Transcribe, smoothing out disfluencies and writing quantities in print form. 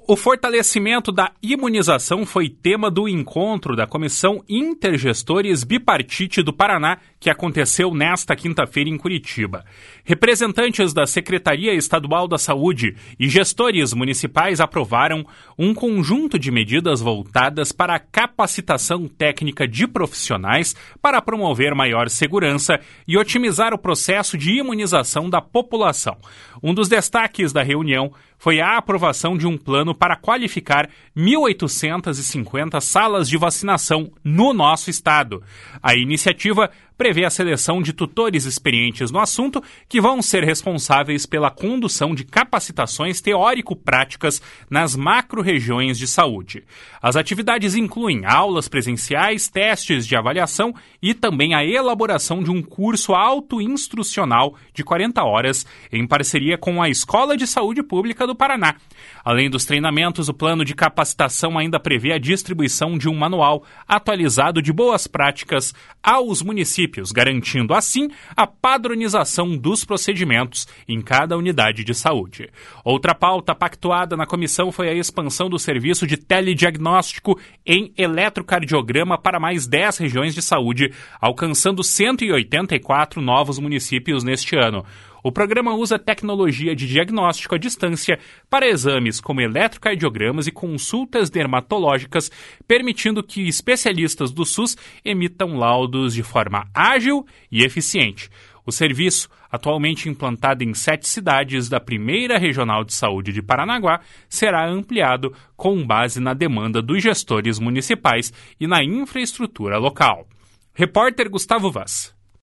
O fortalecimento da imunização foi tema do encontro da Comissão Intergestores Bipartite do Paraná, que aconteceu nesta quinta-feira em Curitiba. Representantes da Secretaria Estadual da Saúde e gestores municipais aprovaram um conjunto de medidas voltadas para a capacitação técnica de profissionais para promover maior segurança e otimizar o processo de imunização da população. Um dos destaques da reunião foi a aprovação de um plano para qualificar 1.850 salas de vacinação no nosso estado. A iniciativa prevê a seleção de tutores experientes no assunto que vão ser responsáveis pela condução de capacitações teórico-práticas nas macro-regiões de saúde. As atividades incluem aulas presenciais, testes de avaliação e também a elaboração de um curso autoinstrucional de 40 horas em parceria com a Escola de Saúde Pública do Paraná. Além dos treinamentos, o plano de capacitação ainda prevê a distribuição de um manual atualizado de boas práticas aos municípios, garantindo assim a padronização dos procedimentos em cada unidade de saúde. Outra pauta pactuada na comissão foi a expansão do serviço de telediagnóstico em eletrocardiograma para mais 10 regiões de saúde, alcançando 184 novos municípios neste ano. O programa usa tecnologia de diagnóstico à distância para exames como eletrocardiogramas e consultas dermatológicas, permitindo que especialistas do SUS emitam laudos de forma ágil e eficiente. O serviço, atualmente implantado em 7 cidades da primeira regional de saúde de Paranaguá, será ampliado com base na demanda dos gestores municipais e na infraestrutura local. Repórter Gustavo Vaz.